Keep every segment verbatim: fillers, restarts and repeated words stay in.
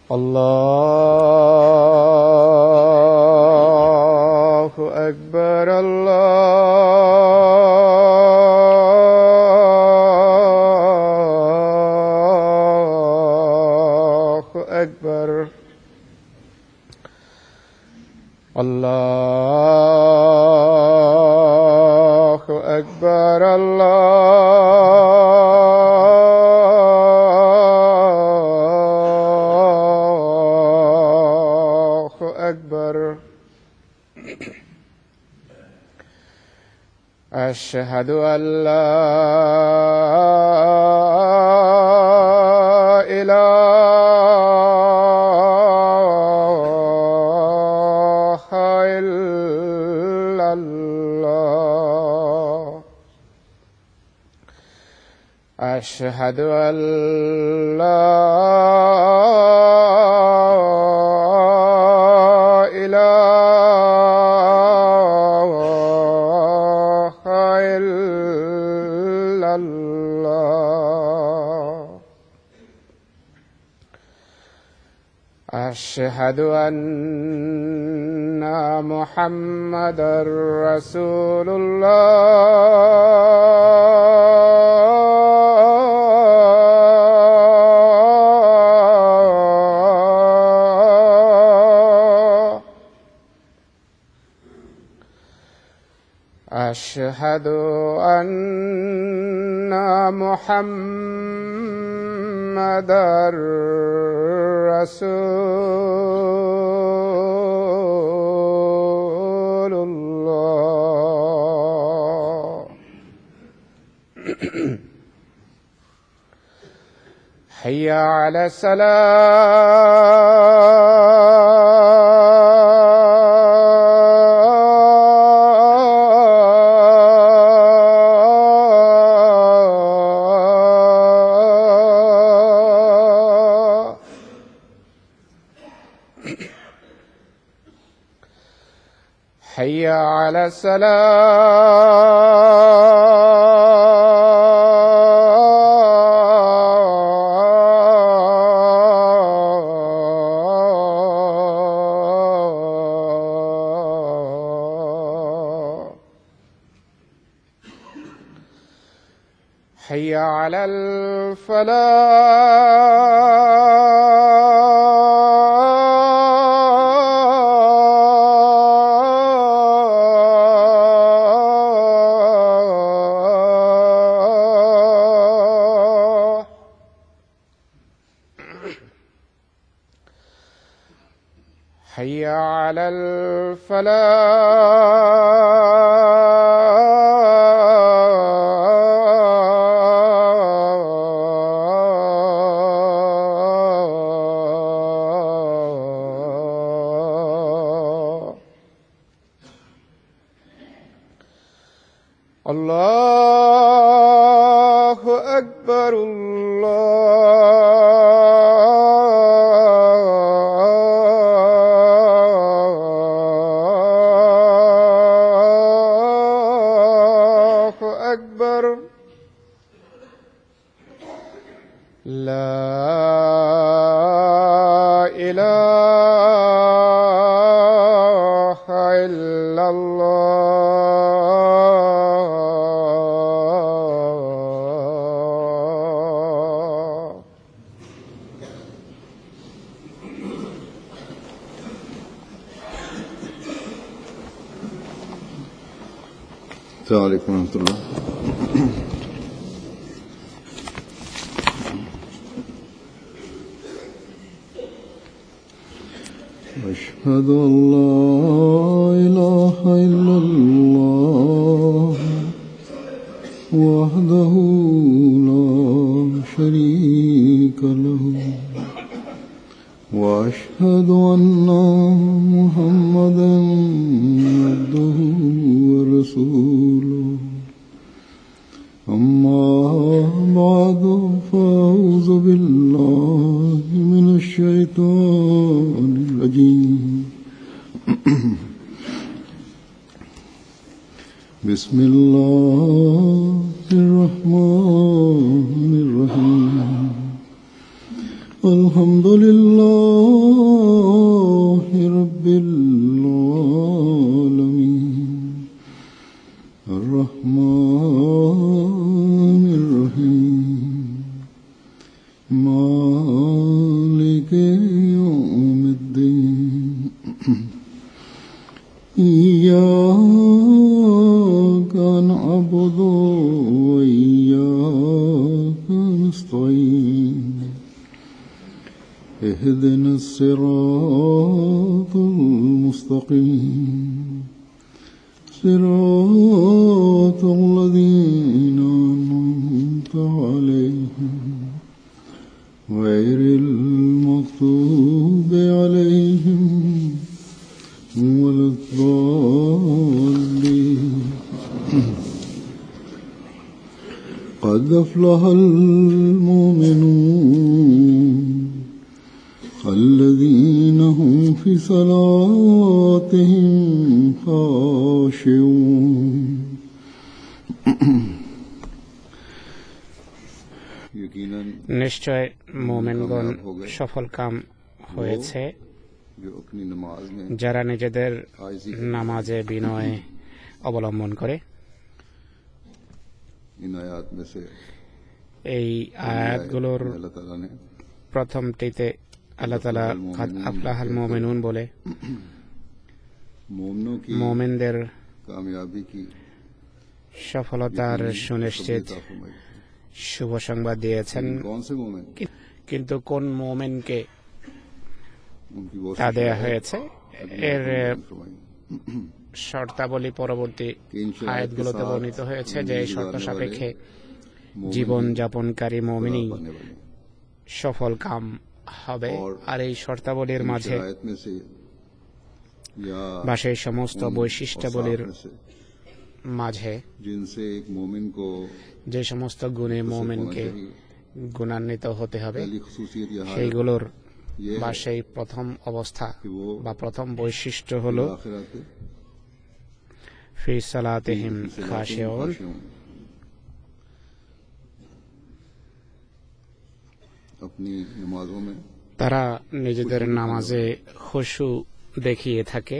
الله أكبر الله أكبر الله أكبر الله أكبر. أشهد أن لا إله إلا الله. أشهد أن لا أشهد أن محمدًا رسول الله. أشهد أن محمدًا رسول الله. حي على حي على الصلاة. حي على الفلاح. حي على الفلاح. الله أكبر الله أكبر. لا إله إلا الله. السلام عليكم ورحمة الله. أشهد أن لا إله إلا الله وحده لا شريك له وأشهد أن محمدًا عبده ورسوله. أما بعد فأعوذ بالله من الشيطان الرجيم. بسم الله الرحمن الرحيم. الحمد لله رب العالمين الرحمن الرحيم مالك يوم الدين إياك نعبد وإياك نستعين اهدنا الصراط المستقيم صراط الذين أنعمت عليهم غير المغضوب عليهم ولا الضالين قد أفلح المؤمنون الذين هم في صلاتهم خاشعون নিশ্চয় মোমেনগণ সফল কাম হয়েছে जो अपनी नमाज में যারা নিজেদের নামাজে বিনয় অবলম্বন করে। इन आयात में से এই আয়াতগুলোর अल्लाह ताला ने প্রথমটিতে আল্লাহ তাআলা কাদ আফলাহাল মুমিনুন বলে मोमिनों की মুমিনদের कामयाबी की সফলতার সুনিশ্চিত শুভ সংবাদ দিয়েছেন। कौन से मोमिन কিন্তু কোন মুমিনকে उनकी वो তা দেয়া হয়েছে এর শর্তাবলী পরবর্তী আয়াতগুলোতে বর্ণিত হয়েছে যে এই শর্ত সাপেক্ষে জীবন যাপনকারী মুমিনই সফল কাম হবে। আর এই শর্তাবলীর মাঝে বা সেই সমস্ত বৈশিষ্ট্যাবলীর মাঝে जिनसे एक मोमिन को যে সমস্ত গুণে মুমিনকে গুণান্বিত হতে হবে पहली खुसूसियत यह है সেইগুলোর ये বা সেই প্রথম অবস্থা कि वो বা প্রথম বৈশিষ্ট্য হলো आखिरत ফি সালাতিহিম খাশিউন, अपनी नमाजों में তারা নিজেদের নামাজে খুশু দেখিয়ে থাকে।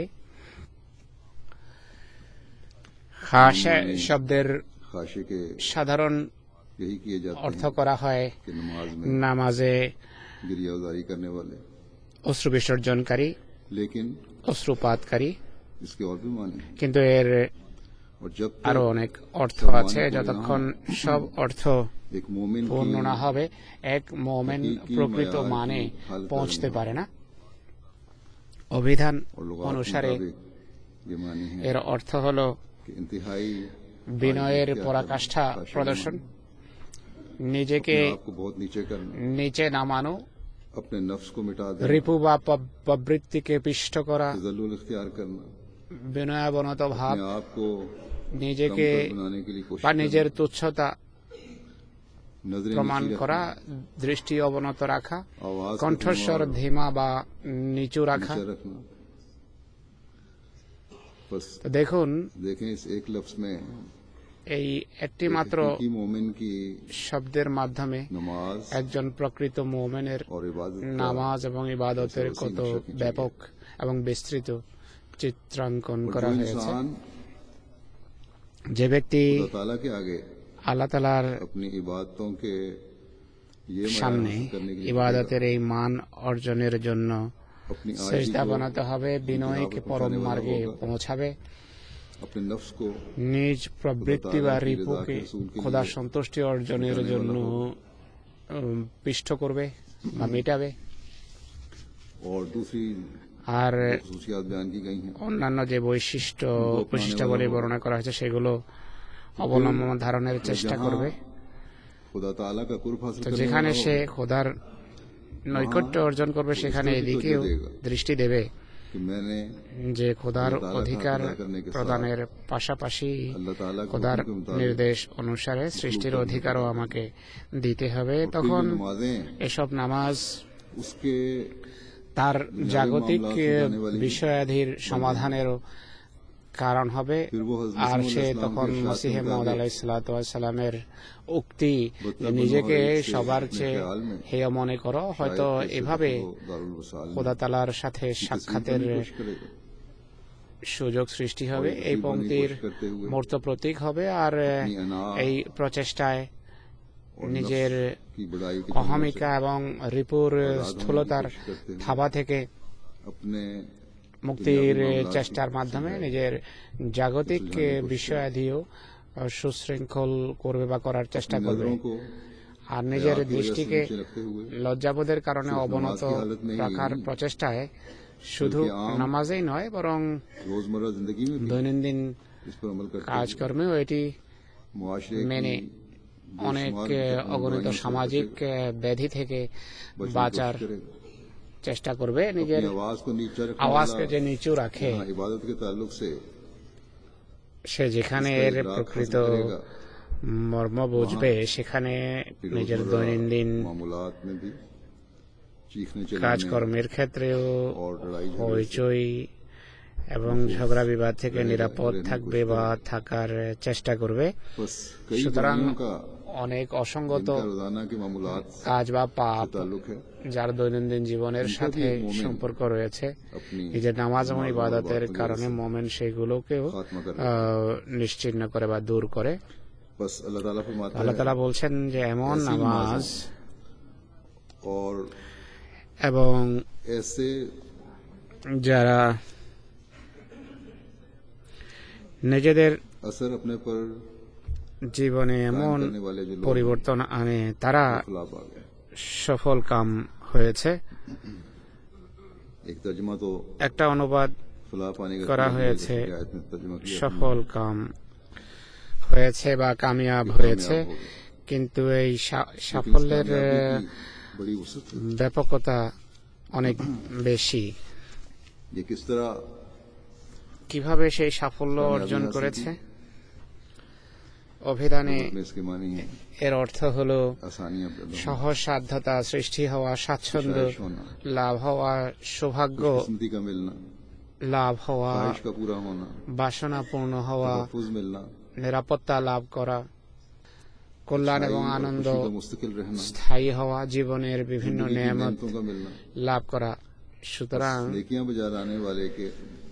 খাশা শব্দের खाशे के সাধারণ यही किए जाते অর্থ हैं করা হয় कि नमाज में নামাজে गिरियाजारी करने वाले, অশ্রু বিসর্জনকারী, लेकिन অশ্রুপাতকারী। इसके और भी माने हैं। কিন্তু এর और जब আরো तक অনেক অর্থ আছে, যতক্ষণ সব অর্থ एक मोमिन পূর্ণ না की হবে এক মুমিন প্রকৃত মানে পৌঁছতে পারে না। অভিধান और लुगात অনুসারে मुताबिक ये मानी है এর অর্থ হলো कि इंतहाई বিনয়ের आजिज़ পরাকাষ্ঠা खाशे প্রদর্শন, होना, নিজেকে अपने आप को बहुत नीचे करना, নিচে নামানো, अपने नफ्स को मिटा देना, রিপু বা প- প্রবৃত্তিকে পিষ্ট করা, तजल्लुल इख्तियार करना, বিনয়াবনত ভাব, अपने आप को নিজেকে कमतर बनाने के लिए कोशिश বা নিজের তুচ্ছতা करना, नजरें প্রমাণ नीची করা, रखना, দৃষ্টি অবনত রাখা, आवाज को কণ্ঠস্বর धीमा और ধীমা বা নিচু রাখা। नीचे रखना। बस তো দেখুন, देखें इस एक लफ्ज में এই একটি মাত্র हकीकी मोमिन की শব্দের মাধ্যমে नमाज একজন প্রকৃত মুমিনের और इबादत का নামাজ এবং ইবাদতের কত ব্যাপক এবং বিস্তৃত চিত্রাঙ্কন और করা जो হয়েছে। इंसान যে ব্যক্তি खुदा ताला के आगे আল্লাহ তাআলার अपनी इबादतों के ये मयार সামনে हासिल करने के लिए ইবাদতের এই মান অর্জনের জন্য अपनी आजिज़ी সেজদা को, বানাতে হবে, বিনয়কে পরম মার্গে পৌঁছাবে, अपने नफ्स को নিজ প্রবৃত্তি বা রিপুকে খোদা সন্তুষ্টি অর্জনের জন্য উম, পিষ্ট করবে বা মেটাবে। और दूसरी আর खुसूसियात बयान की गई हैं। অন্যান্য যে বৈশিষ্ট্য বৈশিষ্ট্যাবলী বর্ণনা করা হয়েছে সেগুলো অবলম্বন ধারণের চেষ্টা করবে। खुदा ताला का कुर्ब हासिल তো करने যেখানে वाला সে होगा খোদার নৈকট্য অর্জন করবে সেখানে এদিকেও দৃষ্টি দেবে कि मैंने যে খোদার আল্লাহ তাআলা অধিকার আদা করনে কে সাথ প্রদানের পাশাপাশি अल्लाह ताला के খোদার हुक्म के मुताबिक নির্দেশ অনুসারে সৃষ্টির অধিকারও আমাকে দিতে হবে। और তখন फिर जो नमाजें এসব নামাজ उसके তার জাগতিক মামলাত জানে वाली বিষয়াদির সমাধানেরও কারণ হবে। फिर वो हज़रत আর मसीह সে अलैहिस्सलाम তখন के इरशाद के মসিহে মওদ मुताबिक আলাইহিস সালাতু ওয়াস সালামের উক্তি যে बदतब নিজেকে नौहरीक से সবার अपने চেয়ে ख्याल में হেয় মনে করো, হয়তো शायद कैसे এভাবে दखल हो दारुल वसाल में খোদা তাআলার সাথে की तस्वीर সাক্ষাতের करने की कोशिश करेगा। সুযোগ সৃষ্টি হবে। और এই तस्वीर बनने की পংক্তির कोशिश करते हुए মূর্ত প্রতীক হবে। আর अपनी अना এই প্রচেষ্টায় और নিজের नफ्स की बड़ाई के जुम्मों অহমিকা से এবং রিপুর आजाद होने की স্থূলতার कोशिश करते हुए থাবা থেকে अपने মুক্তির दुनियावी मामलात চেষ্টার की মাধ্যমে सुलझाने নিজের জাগতিক की कोशिश বিষয়াদিও সুশৃঙ্খল করবে বা করার চেষ্টা अपनी করবে। नजरों को আর নিজের हयात की वजह से দৃষ্টিকে नीचे रखते हुए লজ্জাবোধের কারণে सिर्फ অবনত नमाज की हालत में ही রাখার नहीं, প্রচেষ্টায় শুধু बल्कि आम নামাজেই নয় বরং रोजमर्रा जिंदगी में भी দৈনন্দিন इस पर अमल करते हुए কাজকর্মেও এটি मुआशरे মেনে की অনেক बेशुमार অগণিত बुराइयों से সামাজিক बचे- ব্যাধি থেকে बचने की বাঁচার कोशिश करेगा। চেষ্টা করবে। নিজের अपनी आवाज को नीचा रखने আওয়াজকে वाला যে নিচু রাখে, यहाँ इबादत के ताल्लुक से সে যেখানে इसका এর इदराक প্রকৃত हासिल करेगा, মর্ম বুঝবে, সেখানে फिर নিজের रोजमर्रा দৈনন্দিন मामूलात में भी चीखने चिल्लाने কাজকর্মের ক্ষেত্রেও और लड़ाई झगड़े से হইচই এবং ঝগড়া বিবাদ থেকে নিরাপদ থাকবে বা থাকার চেষ্টা করবে। बस कई সুতরাং बुराइयों का অনেক অসঙ্গত जिनका रोजाना के मामूलात से কাজ বা পাপ ताल्लुक है যার দৈনন্দিন জীবনের इनका সাথে भी मोमिन সম্পর্ক রয়েছে, अपनी নিজের নামাজ এবং नमाज और ইবাদতের इबादत की কারণে वजह से মোমেন সেগুলোকেও खात्मा कर আহ, নিশ্চিহ্ন করে বা দূর করে। बस अल्लाह ताला फरमाता আল্লাহ है তাআলা বলছেন যে এমন ऐसी নামাজ नमाजों और এবং ऐसे যারা নিজেদের असर अपने पर জীবনে এমন करने वाले जो लोग পরিবর্তন আনে তারা खिलाफ आ गए। সফল কাম হয়েছে। एक तर्जुमा तो একটা অনুবাদ फलाह पाने का करा किया हुआ है, है, जैसे कि आयत में तर्जुमा किया है। সফল কাম হয়েছে বা কামিয়াব হয়েছে, कामयाब हो गए। কিন্তু এই সা- लेकिन इस সাফল্যের कामयाबी की बड़ी वसअत है। ব্যাপকতা অনেক বেশি। ये किस तरह কিভাবে সেই সাফল্য कामयाबी অর্জন हासिल করেছে? की? অভিধানে में इसके मानी है এর অর্থ হলো आसानियां पैदा होना, সহজ সাধ্যতা সৃষ্টি হওয়া, স্বাচ্ছন্দ্য ख्वाहिश होना, লাভ হওয়া, সৌভাগ্য खुशकिस्मती का मिलना, লাভ হওয়া, ख्वाहिश का पूरा होना, বাসনা পূর্ণ হওয়া, तहफ्फुज मिलना, নিরাপত্তা লাভ করা, কল্যাণ এবং अच्छाई और আনন্দ खुशी का मुस्तकिल रहना, স্থায়ী হওয়া, জীবনের বিভিন্ন जिंदगी की নিয়ামত नेमतों का मिलना। লাভ করা। সুতরাং नेकियां बजा लाने वाले के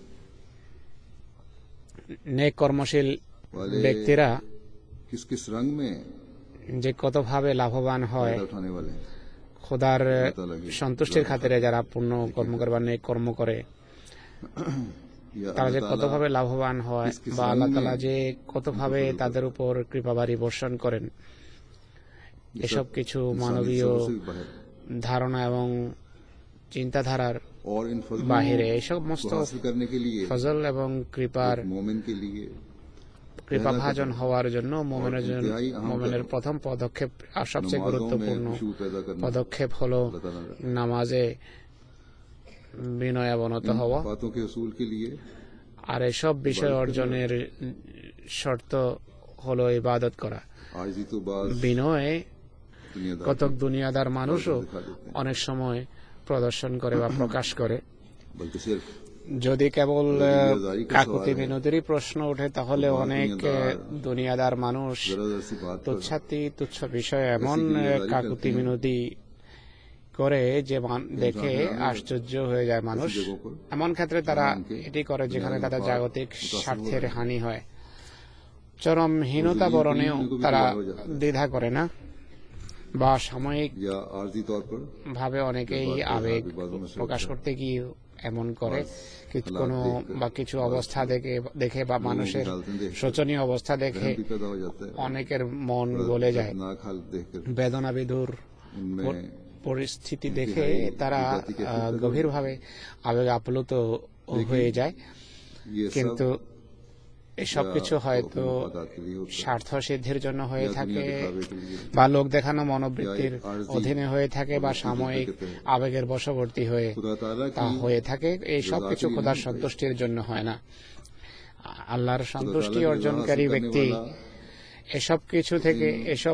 নেক কর্মশীল वाले ব্যক্তিরা किस किस रंग में যে কতভাবে লাভবান হয়, फायदा उठाने वाले हैं। খোদার আল্লাহ তাআলা কি সন্তুষ্টির খাতিরে যারা পূর্ণ কর্ম করে বা নেক কর্ম করে, या তারা যে अल्लाह কতভাবে ताला লাভবান হয় किस किस বা আল্লাহ रंग তাআলা में যে কতভাবে তাদের উপর কৃপাবাড়ি বর্ষণ করেন, ये এসব सब কিছু इंसानी মানবীয় सब्र से भी बाहर ধারণা এবং চিন্তাধারার और इन फजलों বাহিরে। এই को সমস্ত हासिल करने के लिए ফজল এবং কৃপার एक मोमिन के लिए কৃপাভাজন হওয়ার জন্য মোমেনের জন্য इंतहाई अहम মোমেনের প্রথম পদক্ষেপ আর সবচেয়ে नमाजों গুরুত্বপূর্ণ में खुशू पैदा करना, পদক্ষেপ হলো अल्लाह ताला ने নামাজে বিনয় অবনত इन হওয়া। बातों के उसूल के लिए আর এসব বিষয় অর্জনের শর্ত হলো ইবাদত করা। आजी तो बाज বিনয় दुनियादार কতক দুনিয়াদার মানুষও दिखा देते हैं, অনেক সময় প্রদর্শন করে বা প্রকাশ করে। बल्कि सिर्फ যদি কেবল আহ, দুনিয়াদারি কা কাকুতি সওয়াল মিনতিরই প্রশ্ন ওঠে তাহলে बहुत অনেক दुनियादार, আহ, দুনিয়াদার মানুষ जरा जरा सी बात पर তুচ্ছাতি তুচ্ছ বিষয়ে এমন ऐसी दुनियादारी কাকুতি करते हैं, মিনতি করে যে মান- দেখে इंसान में আশ্চর্য হয়ে যায় মানুষ। ऐसी जगहों पर এমন ক্ষেত্রে তারা हालांकि এটি করে যেখানে दुनियावी তাদের मफाद জাগতিক मुतासिर हो স্বার্থের रहे हैं। হানি হয়। চরম হীনতা दुनिया বরণেও दुनिया को भी তারা तबाह हो जाता है। দ্বিধা করে না বা সাময়িক या आर्जी तौर पर ভাবে অনেকেই जज्बात के আবেগ हावी बाजों में से প্রকাশ होता है। করতে গিয়ে এমন করে কিছু हालात কোনো देखकर, বা কিছু हालात অবস্থা দেখে দেখে বা लोगों की মানুষের हालतें देखकर শোচনীয় অবস্থা দেখে रहम भी पैदा हो जाता है, অনেকের মন बड़ा গলে যায়। दर्दनाक हालत देखकर বেদনা বিধুর उनमें পরিস্থিতি इनकी দেখে हाई তারা विपत्ति के আহ, फिक्र গভীরভাবে আবেগ আপ্লুত হয়ে যায়। ये কিন্তু सब এসব या কিছু तो হয়তো अपने मफादात के लिए होता है, স্বার্থ সিদ্ধির জন্য হয়ে या থাকে दुनिया दिखावे के लिए, বা লোক দেখানো মনোবৃত্তির या एक आर्जी অধীনে হয়ে থাকে বা और সাময়িক नसीहत के तहत। আবেগের বশবর্তী হয়ে खुदा ताला তা की হয়ে থাকে। এই সব रज़ा কিছু के लिए খোদার नहीं সন্তুষ্টির জন্য হয় না। আল্লাহর खुदा সন্তুষ্টি ताला की रज़ा অর্জনকারী हासिल करने ব্যক্তি वाला এসব কিছু থেকে এসব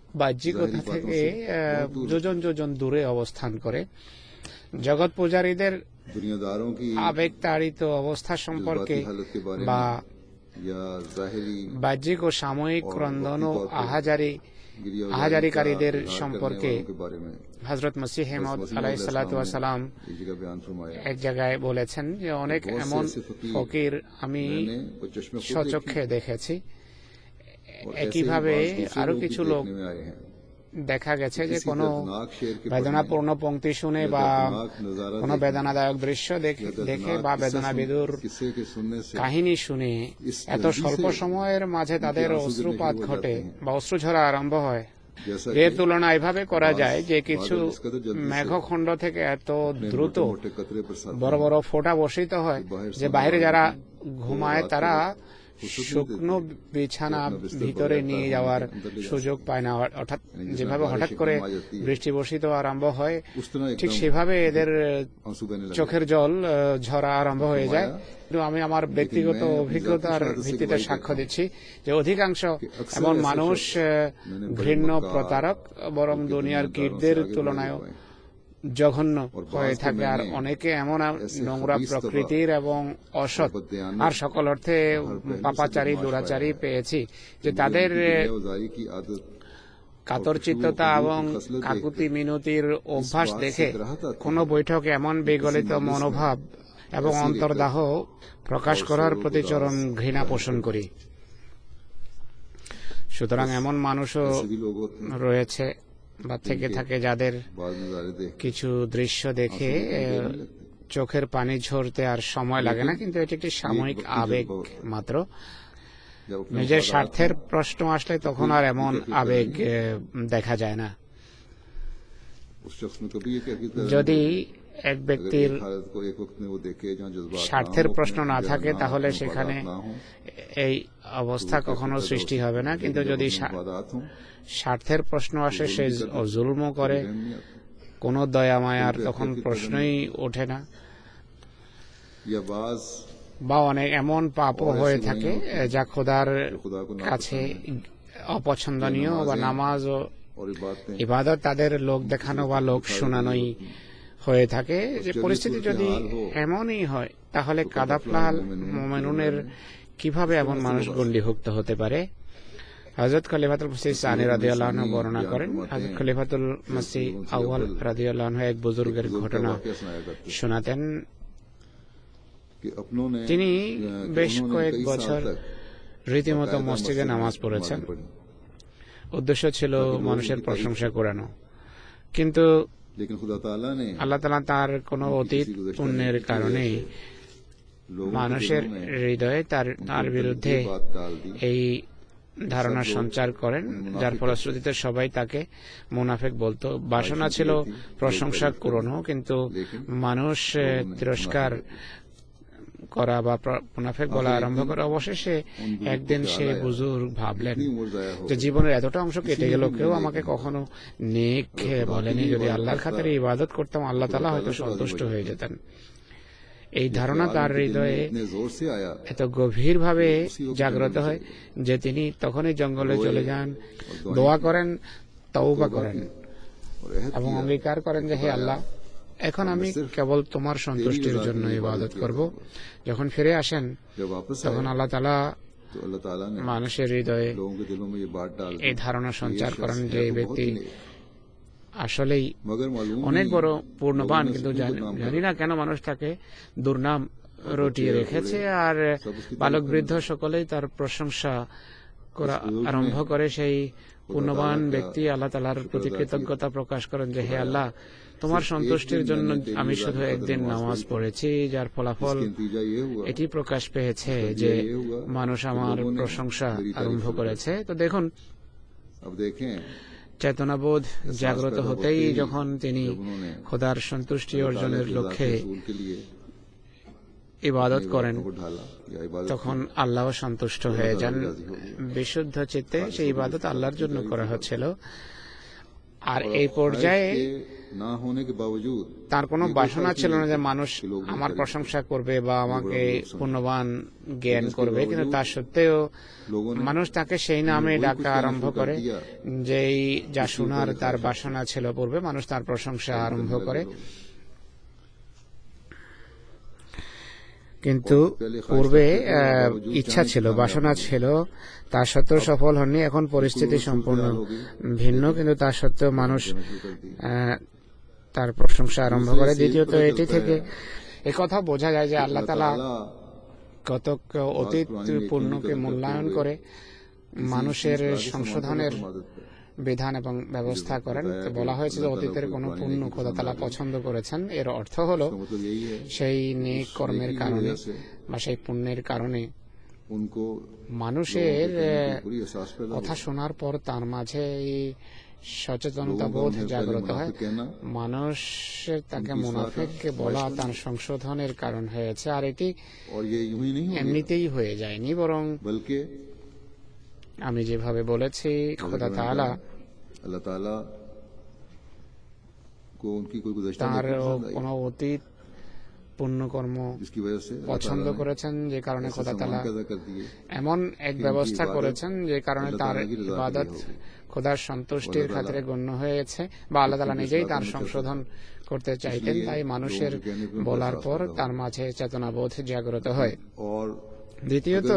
বাহ্যিকতা থেকে যোজন যোজন দূরে অবস্থান করে। জগৎ পূজারীদের दुनियादारों की আবেগ তাড়িত অবস্থা সম্পর্কে जज्बाती हालत के बारे বা में या जाहिरी বাহ্যিক ও সাময়িক ক্রন্দন ও আহাজারি गिरिया আহাজারিকারীদের इजहार সম্পর্কে करने वालों के बारे में হযরত মসিহ মাউদ আলাইহিস সালাতু ওয়াস সালাম एक जगह बयान फरमाया। এক জায়গায় বলেছেন যে অনেক এমন ফকির আমি मैंने वो चश्मे खुद স্বচক্ষে দেখেছি। और একইভাবে ऐसे ही बाज़ আরো दूसरे কিছু लोग भी লোক देखने में आए हैं। দেখা গেছে যে किसी কোনো दर्दनाक शेर के বেদনাপূর্ণ পংক্তি শুনে या বা दर्दनाक नजारा কোনো देखने বেদনাদায়ক দৃশ্য দেখে या দেখে दर्दनाक বা किस्सा বেদনা सुन- বিদুর किस्से के सुनने से কাহিনী শুনে इस এত जल्दी স্বল্প से সময়ের মাঝে তাদের आंसू गिरने অশ্রুপাত शुरू हो ঘটে जाते हैं। বা অশ্রুঝরা আরম্ভ হয়। जैसा এর कि তুলনা এভাবে করা बाज़- যায় যে কিছু बादल इस कदर जल्दी से মেঘখণ্ড থেকে এত अपने দ্রুত मोटे-मोटे कतरे बरसाते বড় हैं। বড় ফোঁটা বর্ষিত হয় বাহির যে সোনা বাইরে বাহিনী যারা को ঘুমায় রাত তারা করে ফুসুত শুকনো নিতে দেয়। বিছানা अपना बिस्तर ভিতরে बगैर নিয়ে तार যাওয়ার होने के अंदर ले जा সুযোগ सकते পায় না। অর্থাৎ जिसमें যেভাবে बारिश হঠাৎ एकदम করে आ जाती है। বৃষ্টি বর্ষিত আরম্ভ হয় उस तरह ঠিক एकदम সেভাবে এদের आंसू बहने लगे। চোখের জল আহ, ঝরা আরম্ভ হয়ে যায়। কিন্তু আমি আমার ব্যক্তিগত मैं अपनी অভিজ্ঞতার ज़ाती शहादत से ভিত্তিতে गवाही সাক্ষ্য देता हूं দিচ্ছি যে অধিকাংশ कि अक्सर এমন ऐसे মানুষ शख्स আহ, मैंने बड़े ঘৃণ্য मक्कार প্রতারক বরং उनके দুনিয়ার दुनियादारों से কীটদের आगे बढ़े তুলনায়ও हुए हैं। জঘন্য और হয়ে बाज़ को থাকে। আর मैंने অনেকে এমন ऐसे নোংরা खबीस প্রকৃতির এবং অসৎ बददयानत আর সকল অর্থে हर पहलू से পাপাচারী बदमाश দুরাচারী पाया है। পেয়েছি যে मुझे তাদের उनकी दुनियादारी की आदत কাতরচিত্ততা এবং কাকুতি মিনতির অভ্যাস দেখে কোনো বৈঠকে এমন বিগলিত মনোভাব এবং অন্তর্দাহ প্রকাশ করার প্রতি চরম ঘৃণা পোষণ করি। সুতরাং এমন মানুষও ऐसे भी लोग होते हैं রয়েছে বা থেকে থাকে যাদের बाद नजारे देख के কিছু দৃশ্য দেখে আহ, চোখের পানি ঝরতে আর সময় লাগে না, কিন্তু এটি একটি সাময়িক আবেগ মাত্র। जब अपने নিজের वफादार স্বার্থের প্রশ্ন আসলে তখন আর এমন আবেগ আহ, দেখা যায় না। उस शख्स में कभी ये क्या कहता है যদি এক अगर ব্যক্তির एक हालत को एक वक्त में वो देखे जहाँ जज्बात ना স্বার্থের हो, প্রশ্ন अपने না प्यार থাকে ना हो, তাহলে अपने সেখানে वफादात ना हो, এই অবস্থা तो वो কখনো कैसे সৃষ্টি पैदा हो হবে না। सकती है? কিন্তু लेकिन যদি जब স্বা- वफादात हों, স্বার্থের প্রশ্ন আসে तो সে जुल्म भी करते हैं, জুলমও করে, रहम नहीं आता। কোনো দয়া মায়ার কিন্তু তখন একটি প্রশ্নই ওঠে না। या बाज বা অনেক এমন পাপও और হয়ে ऐसी থাকে बुराइयां होती যা খোদার जो खुदा को কাছে नापसंद है। অপছন্দনীয় বা নামাজে নামাজ ও और इबादतें ইবাদত তাদের লোক দেখানো বা লোক শোনানোই হয়ে থাকে। যে যদি পরিস্থিতি সূরতে যদি হাল হো, এমনই হয় তাহলে তো কাদাফলাল কাদাফলাল মোমেনুনের কিভাবে ইসলাম এমন আছে মানুষ বাবা। গণ্ডিভুক্ত হতে পারে? হযরত খলিফাতুল মসিহ সানি রাদিয়াল্লাহু আনহু বর্ণনা বয়ান করেন, ফরমাতে হযরত हैं, খলিফাতুল মসিহ उनसे আউয়াল अव्वल রাদিয়াল্লাহু আনহু এক বুজুর্গের एक बुजुर्ग का ঘটনা वाक़या सुनाया करते थे শোনাতেন। कि अपनों ने তিনি अ, कि বেশ उन्होंने কয়েক कई साल বছর तक রীতিমতো बाकायदा মসজিদে मस्जिद নামাজ में পড়েছেন। नमाज़ें पढ़ी। উদ্দেশ্য ছিল তাকে লোক মানুষের উনকি প্রশংসা তারিফ করানো, কিন্তু लेकिन खुदा ताला ने আল্লাহ তাআলা তার কোনো उनकी অতীত किसी गुज़श्ता পুণ্যের नेकी की কারণে वजह से लोगों के মানুষের दिलों में হৃদয়ে তার उनके তার दिल বিরুদ্ধে की बात डाल दी। এই ধারণা সব লোক সঞ্চার করেন, মুনাফিক যার আছে। ফলশ্রুতিতে সবাই তাকে মুনাফিক বলতো। বাসনা ছিল আয়েশা ছিল প্রশংসা লোক কুড়ানো, কিন্তু লেকিন মানুষ আহ, লোগোं ने তিরস্কার मुनाफिक করা বা প্র- মুনাফিক বলা আখির আরম্ভ একদিন করে। অবশেষে उन बुजुर्ग একদিন को সে ख्याल आया, বুজুর্গ ভাবলেন इतनी उम्र ज़ाया हो যে गई। জীবনের এতটা অংশ কেটে किसी গেল, ने भी কেউ नेक আমাকে नहीं কখনো নেক अगर खुदा বলেনি। की যদি इबादत আল্লাহর करता, খাতিরে ইবাদত করতাম আল্লাহ তাআলা खुदा হয়তো ताला से সন্তুষ্ট राज़ी हो হয়ে जाता। যেতেন। এই ये ধারণা ख्याल তার उनके दिल में হৃদয়ে इतने जोर से आया এত গভীরভাবে उसी वक्त জাগ্রত जंगल में হয় चले गए। যে তিনি তখনই জঙ্গলে रोए চলে যান, और दुआएं দোয়া की, করেন, তওবা तौबा করেন की और अहद এবং किया অঙ্গীকার করেন যে হে खुदाया, আল্লাহ, এখন और আমি मैं सिर्फ কেবল তোমার সন্তুষ্টির तेरी रज़ा জন্য के लिए ইবাদত इबादत किया করব। करूंगा। যখন ফিরে আসেন जब वापस তখন आए আল্লাহ তাআলা तो अल्लाह ताला ने মানুষের হৃদয়ে लोगों के दिलों में ये बात डाल दी এই ধারণা कि ये সঞ্চার शख्स করেন है যে এই तो बहुत ব্যক্তি ही नेक, আসলেই मगर मालूम অনেক नहीं বড় लोगों পূর্ণবান, ने কিন্তু उसको জানি बदनाम জানি करा। না কেন মানুষ তাকে দুর্নাম রটিয়ে बच्चे, রেখেছে। बूढ़े, আর सब उसकी বালক तारीफ বৃদ্ধ करते সকলেই তার প্রশংসা করা उस बुजुर्ग আরম্ভ ने করে। সেই পূর্ণবান ताला का ব্যক্তি আল্লাহ তাআলার शुक्र প্রতি अदा কৃতজ্ঞতা প্রকাশ করেন যে হে खुदाया, আল্লাহ, তোমার सिर्फ সন্তুষ্টির एक दिन জন্য मैंने तेरी আমি रज़ा শুধু की खातिर একদিন नमाज নামাজ पढ़ी। পড়েছি, যার ফলাফল इसके नतीजा ये हुआ এটি প্রকাশ পেয়েছে इसका যে ये हुआ মানুষ कि আমার लोगों ने প্রশংসা मेरी तारीफ আরম্ভ शुरू कर করেছে। তো দেখুন, अब देखें চেতনাবোধ एहसास জাগ্রত पैदा হতেই होते ही যখন তিনি जब उन्होंने খোদার সন্তুষ্টি अल्लाह ताला অর্জনের की रज़ा লক্ষ্যে के रसूल के लिए ইবাদত अपनी করেন, इबादतों को ढाला या इबादत তখন की, আল্লাহ সন্তুষ্ট আল্লাহ হয়ে তাআলা যান। রাজি হয়ে গেলেন। বিশুদ্ধ চিত্তে সেই ইবাদত আল্লাহর জন্য করা হচ্ছিল। আর और এই अब পর্যায়ে ख्वाहिश के ना होने के बावजूद তার কোনো ये कोई বাসনা फर्क ছিল नहीं না যে है মানুষ कि लोग আমার नहीं প্রশংসা করবে বা আমাকে বড় লোক পুণ্যবান জ্ঞান इसके করবে, কিন্তু बावजूद তা সত্ত্বেও लोगों ने মানুষ তাকে সেই নামে वही ডাকা कुछ कहना আরম্ভ शुरू कर করে, दिया, যেই যা उसके শোনার ऊपर তার ख्वाहिश বাসনা ছিল পূর্বে, মানুষ তার প্রশংসা আরম্ভ करने लगे করে। लोग। কিন্তু পূর্বে আহ, ইচ্ছা ছিল, বাসনা ছিল, তা সত্ত্বেও সফল হননি। এখন পরিস্থিতি সম্পূর্ণ ভিন্ন, কিন্তু তা সত্ত্বেও মানুষ আহ, তার প্রশংসা আরম্ভ করে। দ্বিতীয়ত, এটি থেকে একথা বোঝা যায় যে আল্লাহ তাআলা কতক অতীত পুণ্যকে মূল্যায়ন করে মানুষের সংশোধনের বিধান এবং ব্যবস্থা করেন। বলা হয়েছে যে অতীতের কোনো পুণ্য খোদা তাআলা পছন্দ করেছেন। এর অর্থ হলো সেই নেক কর্মের কারণে বা সেই পুণ্যের কারণে মানুষের কথা শোনার পর তার মাঝে এই সচেতনতা বোধ জাগ্রত হয়। মানুষের তাকে মুনাফিক বলা তার সংশোধনের কারণ হয়েছে, আর এটি এমনিতেই হয়ে যায়নি, বরং আমি যেভাবে বলেছি খোদা তাআলা अल्लाह ताला को उनकी कोई गुज़श्ता তার কোনো অতীত পুণ্যকর্ম जिसकी वजह से পছন্দ করেছেন, যে কারণে খোদা তাআলা এমন এক ব্যবস্থা করেছেন যে কারণে তার ইবাদত খোদার সন্তুষ্টির খাতিরে গণ্য হয়েছে, বা আল্লাহ তাআলা নিজেই তার সংশোধন করতে চাইতেন। তাই মানুষের বলার পর তার মাঝে চেতনাবোধ জাগ্রত হয়। দ্বিতীয়ত,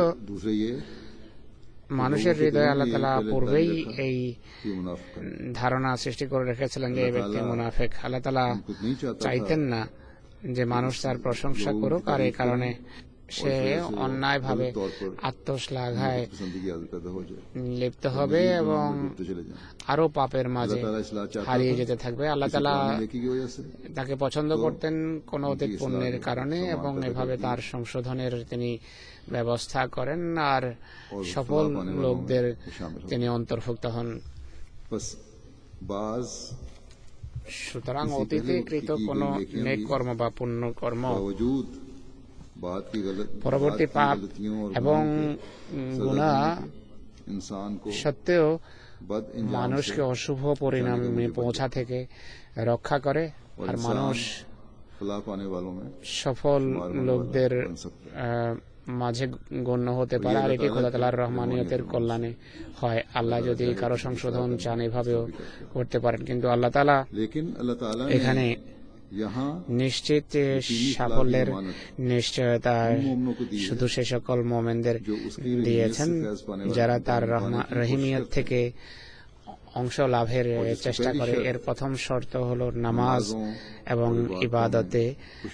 মানুষের হৃদয়ে আল্লাহ তাআলা পূর্বেই এই ধারণা সৃষ্টি করে রেখেছিলেন যে এই ব্যক্তি মুনাফিক। আল্লাহ তাআলা চাইতেন না যে মানুষ তার প্রশংসা করুক, আর এই কারণে সে অন্যায়ভাবে আত্মশ্লাঘায় লিপ্ত হবে এবং আরো পাপের মাঝে হারিয়ে যেতে থাকবে। আল্লাহ তাআলা তাকে পছন্দ করতেন কোন অতীত পুণ্যের কারণে, এবং এভাবে তার সংশোধনের তিনি ব্যবস্থা করেন, আর সফল লোকদের তিনি অন্তর্ভুক্ত হন। সুতরাং অতীতে কৃত কোন নেক কর্ম বা পুণ্য কর্ম পরবর্তী পাপ এবং গুনাহ সত্ত্বেও মানুষকে অশুভ পরিণামে পৌঁছা থেকে রক্ষা করে, আর মানুষ সফল লোকদের মাঝে গণ্য হতে পারে। আর এটি খোদা তাআলার রহমানিয়তের কল্যাণে হয়। আল্লাহ যদি কারো সংশোধন চান এভাবেও করতে পারেন, কিন্তু আল্লাহ তাআলা এখানে নিশ্চিত সাফল্যের নিশ্চয়তা শুধু সে সকল মুমিনদের দিয়েছেন যারা তার রহিমিয়ত থেকে অংশ লাভের চেষ্টা করে। এর প্রথম শর্ত হলো নামাজ এবং ইবাদতে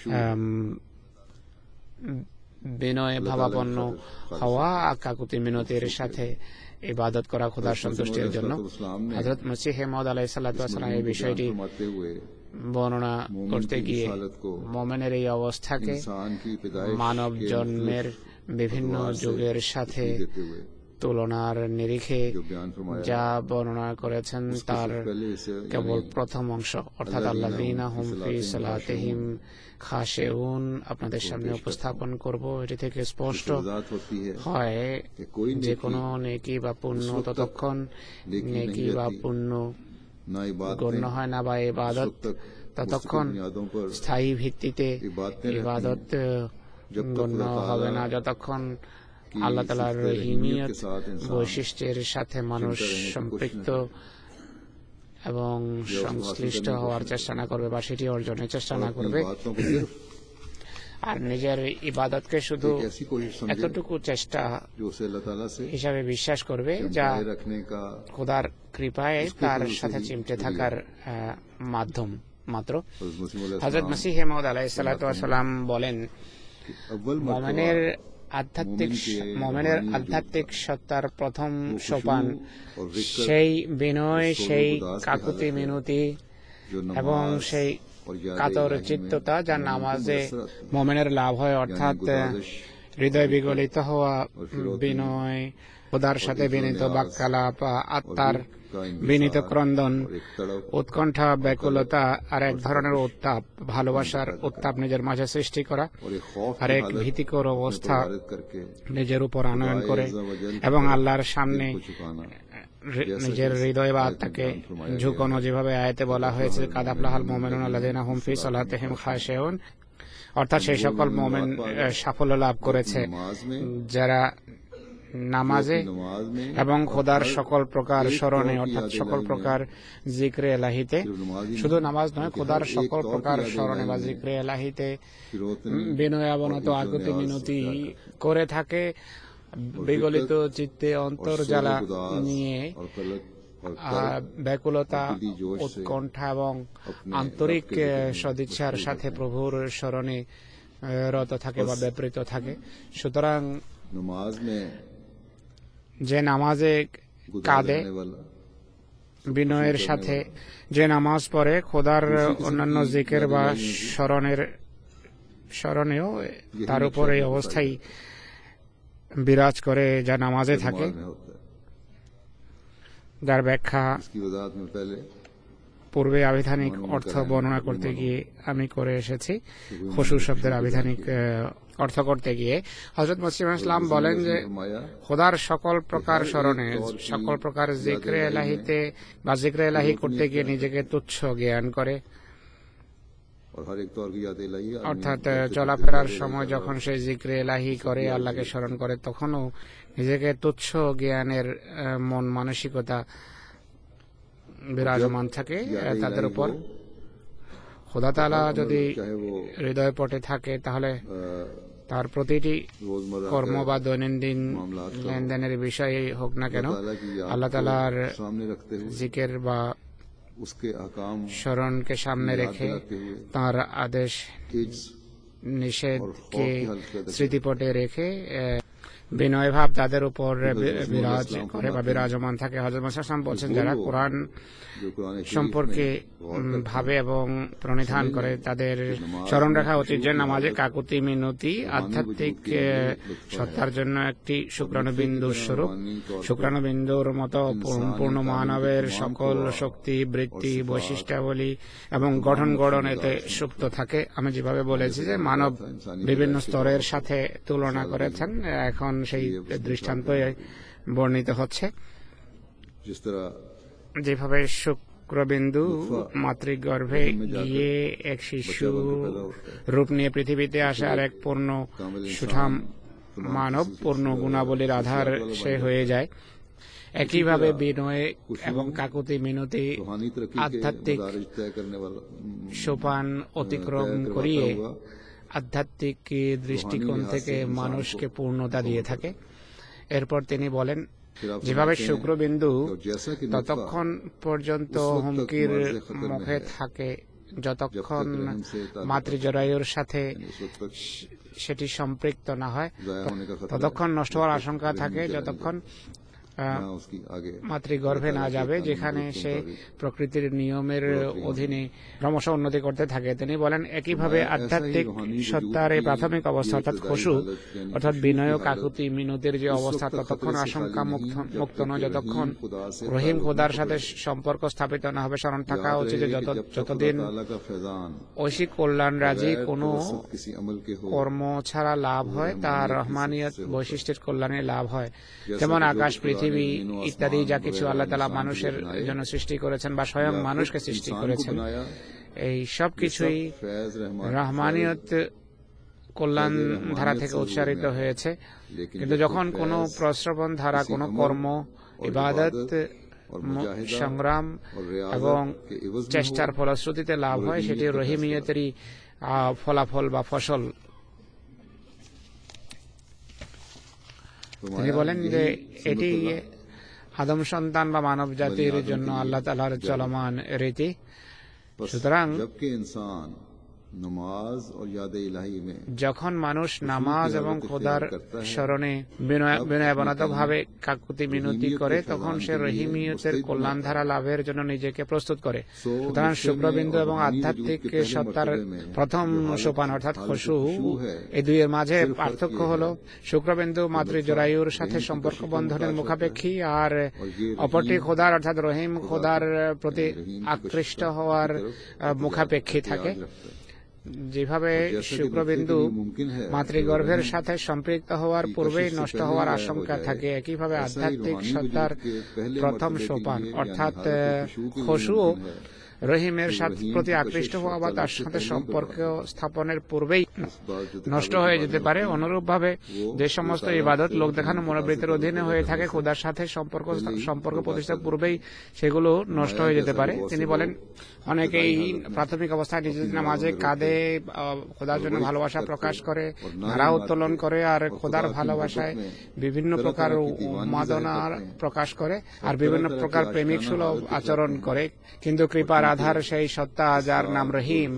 বিনয় ভাবাপন্ন হওয়া, কাকুতি মিনতির সাথে ইবাদত করা খোদার সন্তুষ্টির জন্য। হযরত মসিহ মাউদ আলাইহিস সালাতু ওয়াস সালাম এই বিষয়টি বর্ণনা করতে গিয়ে মুমিনের এই অবস্থাকে মানব জন্মের বিভিন্ন যুগের সাথে তুলনার নিরিখে যা বর্ণনা করেছেন তার কেবল প্রথম অংশ, অর্থাৎ আল্লাযীনা হুম ফি সালাতিহিম খাশিউন আপনাদের সামনে উপস্থাপন করব। এটি থেকে স্পষ্ট হয় যে কোনো নেকি বা পুণ্য ততক্ষণ নেকি বা পুণ্য গণ্য হয় না, বা ইবাদত ততক্ষণ স্থায়ী ভিত্তিতে ইবাদত গণ্য হবে না যতক্ষণ আল্লাহ তাআলার রহিমিয়ত বৈশিষ্ট্যের সাথে মানুষ সম্পৃক্ত এবং সংশ্লিষ্ট হওয়ার চেষ্টা না করবে বা সেটি অর্জনের চেষ্টা না করবে, আর নিজের ইবাদতকে শুধু এতটুকু চেষ্টা হিসাবে বিশ্বাস করবে যা খোদার কৃপায় তার সাথে চিমটে থাকার মাধ্যম মাত্র। হযরত মসিহ মাউদ আলাইহিস সালাতু ওয়াস সালাম বলেন, মুমিনের আধ্যাত্মিক মুমিনের আধ্যাত্মিক সত্তার প্রথম সোপান সেই বিনয়, সেই কাকুতি মিনতি এবং সেই কাতর চিত্ততা যা নামাজে মুমিনের লাভ হয়, অর্থাৎ হৃদয় বিগলিত হওয়া, বিনয়, খোদার সাথে বিনীত বাক্যালাপ, আত্মার বিনীত ক্রন্দন, উৎকণ্ঠা, ব্যাকুলতা, আর এক ধরনের উত্তাপ, ভালোবাসার উত্তাপ নিজের মাঝে সৃষ্টি করা, আর এক ভীতিকর অবস্থা নিজের উপর আনয়ন করে এবং আল্লাহর সামনে নিজের হৃদয় বা আত্মাকে ঝুঁকানো, যেভাবে আয়াতে বলা হয়েছে কাদ আফলাহাল মুমিনুন আল্লাযিনা হুম ফি সালাতিহিম খাশিউন, অর্থাৎ সেই সকল মুমিন সাফল্য লাভ করেছে যারা নামাজে এবং খোদার সকল প্রকার স্মরণে, অর্থাৎ সকল প্রকার জিক্রে এলাহিতে, শুধু নামাজ নয়, খোদার সকল প্রকার স্মরণে বা জিক্রে এলাহিতে বিনয় অবনত আকুতি মিনতি করে থাকে, বিগলিত চিত্তে অন্তর্জালা নিয়ে ব্যাকুলতা, উৎকণ্ঠা এবং আন্তরিক সদিচ্ছার সাথে প্রভুর স্মরণে রত থাকে বা ব্যাপৃত থাকে। সুতরাং যে নামাজে কাঁদে বিনয়ের সাথে, যে নামাজ পড়ে খোদার অন্যান্য জিকির বা স্মরণের স্মরণেও তার উপর এই অবস্থায় বিরাজ করে যা নামাজে থাকে, যার ব্যাখ্যা পূর্বে আবিধানিক অর্থ বর্ণনা করতে গিয়ে আমি করে এসেছি। খুশু শব্দের আবিধানিক অর্থ করতে গিয়ে হযরত মুসলিম ইসলাম বলেন যে খোদার সকল প্রকার স্মরণে, সকল প্রকার জিক্রে এলাহিতে বা জিক্রে এলাহি করতে গিয়ে নিজেকে তুচ্ছ জ্ঞান করে, অর্থাৎ চলাফেরার সময় যখন সে জিক্রে এলাহি করে, আল্লাহকে স্মরণ করে, তখনও নিজেকে তুচ্ছ জ্ঞানের মন মানসিকতা বিরাজমান থাকে তাদের উপর। খোদা তাআলা যদি হৃদয় পটে থাকে তাহলে তার প্রতিটি কর্ম বা দৈনন্দিন লেনদেনের বিষয়ে হোক না কেন, আল্লাহ তাআলার জিকির বা স্মরণকে সামনে রেখে তার আদেশ নিষেধকে স্মৃতিপটে রেখে বিনয় ভাব তাদের উপর বিরাজ করে বা বিরাজমান থাকে। হযরত মুসা সাল্লাম বলছেন, যারা কোরআন সম্পর্কে ভাবে এবং প্রণিধান করে তাদের স্মরণ রাখা উচিত যে নামাজে কাকুতি মিনতি আধ্যাত্মিক সত্তার জন্য একটি শুক্রাণু বিন্দুর স্বরূপ। শুক্রাণু বিন্দুর মতো পূর্ণ মানবের সকল শক্তি, বৃত্তি, বৈশিষ্ট্যাবলী এবং গঠন গড়ন এতে সুপ্ত থাকে। আমি যেভাবে বলেছি যে মানব বিভিন্ন স্তরের সাথে তুলনা করেছেন, এখন সেই দৃষ্টান্ত বর্ণিত হচ্ছে। যেভাবে শুক্রবিন্দু মাতৃগর্ভে গিয়ে এক শিশু রূপ নিয়ে পৃথিবীতে আসে আর এক পূর্ণ সুঠাম মানব পূর্ণ গুণাবলীর আধার সে হয়ে যায়, একইভাবে বিনয় এবং কাকুতি মিনতি আধ্যাত্মিক সোপান অতিক্রম করিয়ে আধ্যাত্মিক দৃষ্টিকোণ থেকে মানুষকে পূর্ণতা দিয়ে থাকে। এরপর তিনি বলেন, যেভাবে শুক্রবিন্দু ততক্ষণ পর্যন্ত হুমকির মুখে থাকে যতক্ষণ মাতৃজরায়ুর সাথে সেটি সম্পৃক্ত না হয়, ততক্ষণ নষ্ট হওয়ার আশঙ্কা থাকে যতক্ষণ মাতৃগর্ভে না যাবে, যেখানে সে প্রকৃতির নিয়মের অধীনে ক্রমশ উন্নতি করতে থাকে। তিনি বলেন, একইভাবে আধ্যাত্মিক সত্তার এই প্রাথমিক অবস্থা অর্থাৎ খুশু অর্থাৎ বিনয় কাকুতি মিনতির যে অবস্থা, ততক্ষণ আশঙ্কা মুক্ত নয় যতক্ষণ রহিম খোদার সাথে সম্পর্ক স্থাপিত না হবে। স্মরণ থাকা উচিত যে যত যতদিন ঐশিক কল্যাণ রাজি কোনো কর্ম ছাড়া লাভ হয়, তার রহমানিয়ত বৈশিষ্ট্যের কল্যাণে লাভ হয়। যেমন আকাশ, পৃথিবী ইত্যাদি যা কিছু আল্লাহ তাআলা মানুষের জন্য সৃষ্টি করেছেন বা স্বয়ং মানুষকে সৃষ্টি করেছেন, এই সব কিছুই রহমানিয়ত কল্যাণ ধারা থেকে উচ্চারিত হয়েছে। কিন্তু যখন কোনো প্রশ্রবণ ধারা, কোনো কর্ম, ইবাদত, সংগ্রাম এবং চেষ্টার ফলশ্রুতিতে লাভ হয়, সেটি রহিমিয়তেরই ফলাফল বা ফসল। তিনি বলেন যে এটি আদম সন্তান বা মানব জাতির জন্য আল্লাহ তাআলার চলমান রীতি। সুতরাং যখন মানুষ নামাজ এবং খোদার স্মরণে বিনয়াবনত ভাবে কাকুতি মিনতি করে, তখন সে রহিমিয়তের কল্যাণ ধারা লাভের জন্য নিজেকে প্রস্তুত করে। সুতরাং শুক্রবিন্দু এবং আধ্যাত্মিক সত্তার প্রথম সোপান অর্থাৎ খুশু, এই দুইয়ের মাঝে পার্থক্য হল শুক্রবিন্দু মাতৃজরায়ুর সাথে সম্পর্ক বন্ধনের মুখাপেক্ষী, আর অপরটি খোদার অর্থাৎ রহিম খোদার প্রতি আকৃষ্ট হওয়ার মুখাপেক্ষী থাকে। যেভাবে শুক্রবিন্দু মাতৃগর্ভের সাথে সম্পৃক্ত হওয়ার পূর্বেই নষ্ট হওয়ার আশঙ্কা থাকে, একইভাবে আধ্যাত্মিক সত্তার প্রথম সোপান অর্থাৎ খুশু রহিমের সাথে প্রতি আকৃষ্ট হওয়া বা তার সাথে সম্পর্ক স্থাপনের পূর্বেই নষ্ট হয়ে যেতে পারে। অনুরূপভাবে যে সমস্ত ইবাদত লোক দেখানো মনোবৃত্তির অধীনে হয়ে থাকে, খোদার সাথে সম্পর্ক সম্পর্ক প্রতিষ্ঠার পূর্বেই সেগুলো নষ্ট হয়ে যেতে পারে। তিনি বলেন, অনেকেই প্রাথমিক অবস্থায় নিজেদের নামাজে কাঁদে, খোদার জন্য ভালোবাসা প্রকাশ করে, ধারা উত্তোলন করে, আর খোদার ভালোবাসায় বিভিন্ন প্রকার উন্মাদনা প্রকাশ করে, আর বিভিন্ন প্রকার প্রেমিক সুলভ আচরণ করে। কিন্তু কৃপার আধার সেই সত্তা যার নাম রহিম,